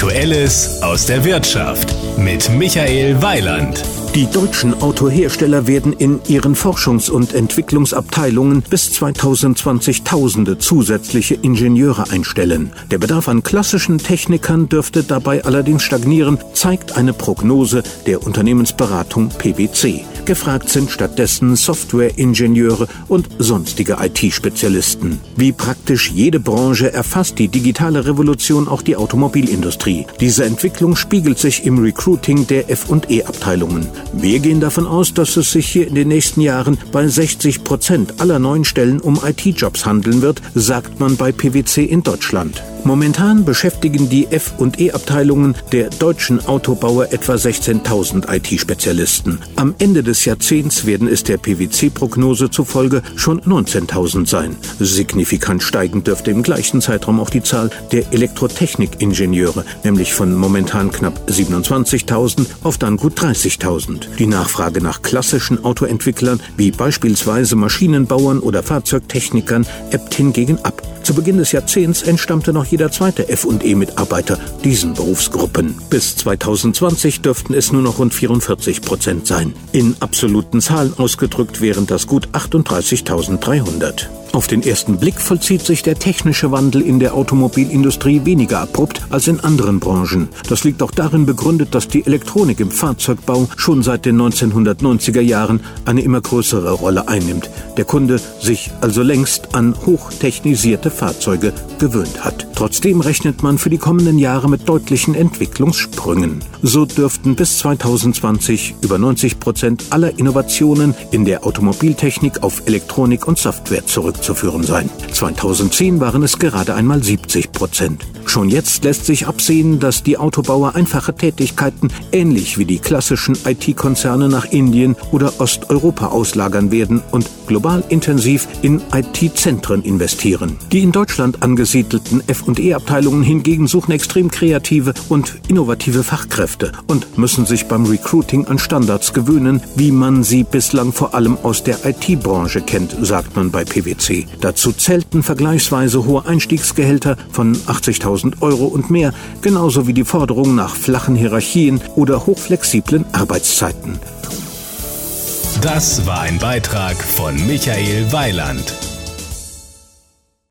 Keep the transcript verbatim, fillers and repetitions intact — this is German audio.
Aktuelles aus der Wirtschaft mit Michael Weiland. Die deutschen Autohersteller werden in ihren Forschungs- und Entwicklungsabteilungen bis zweitausendzwanzig Tausende zusätzliche Ingenieure einstellen. Der Bedarf an klassischen Technikern dürfte dabei allerdings stagnieren, zeigt eine Prognose der Unternehmensberatung P W C. Gefragt sind stattdessen Softwareingenieure und sonstige I T-Spezialisten. Wie praktisch jede Branche erfasst die digitale Revolution auch die Automobilindustrie. Diese Entwicklung spiegelt sich im Recruiting der F und E-Abteilungen. Wir gehen davon aus, dass es sich hier in den nächsten Jahren bei sechzig Prozent aller neuen Stellen um I T-Jobs handeln wird, sagt man bei P W C in Deutschland. Momentan beschäftigen die F und E-Abteilungen der deutschen Autobauer etwa sechzehntausend I T-Spezialisten. Am Ende des Jahrzehnts werden es der P W C-Prognose zufolge schon neunzehntausend sein. Signifikant steigend dürfte im gleichen Zeitraum auch die Zahl der Elektrotechnikingenieure, nämlich von momentan knapp siebenundzwanzigtausend auf dann gut dreißigtausend. Die Nachfrage nach klassischen Autoentwicklern wie beispielsweise Maschinenbauern oder Fahrzeugtechnikern ebbt hingegen ab. Zu Beginn des Jahrzehnts entstammte noch jeder zweite F und E-Mitarbeiter diesen Berufsgruppen. Bis zweitausendzwanzig dürften es nur noch rund vierundvierzig Prozent sein. In absoluten Zahlen ausgedrückt wären das gut achtunddreißigtausenddreihundert. Auf den ersten Blick vollzieht sich der technische Wandel in der Automobilindustrie weniger abrupt als in anderen Branchen. Das liegt auch darin begründet, dass die Elektronik im Fahrzeugbau schon seit den neunzehnhundertneunziger Jahren eine immer größere Rolle einnimmt. Der Kunde sich also längst an hochtechnisierte Fahrzeuge gewöhnt hat. Trotzdem rechnet man für die kommenden Jahre mit deutlichen Entwicklungssprüngen. So dürften bis zweitausendzwanzig über neunzig Prozent aller Innovationen in der Automobiltechnik auf Elektronik und Software zurückzuführen sein. zweitausendzehn waren es gerade einmal siebzig Prozent. Schon jetzt lässt sich absehen, dass die Autobauer einfache Tätigkeiten ähnlich wie die klassischen I T-Konzerne nach Indien oder Osteuropa auslagern werden und global intensiv in I T-Zentren investieren. Die in Deutschland angesiedelten F und E-Abteilungen hingegen suchen extrem kreative und innovative Fachkräfte und müssen sich beim Recruiting an Standards gewöhnen, wie man sie bislang vor allem aus der I T-Branche kennt, sagt man bei P W C. Dazu zählten vergleichsweise hohe Einstiegsgehälter von achtzigtausend Euro und mehr, genauso wie die Forderung nach flachen Hierarchien oder hochflexiblen Arbeitszeiten. Das war ein Beitrag von Michael Weiland.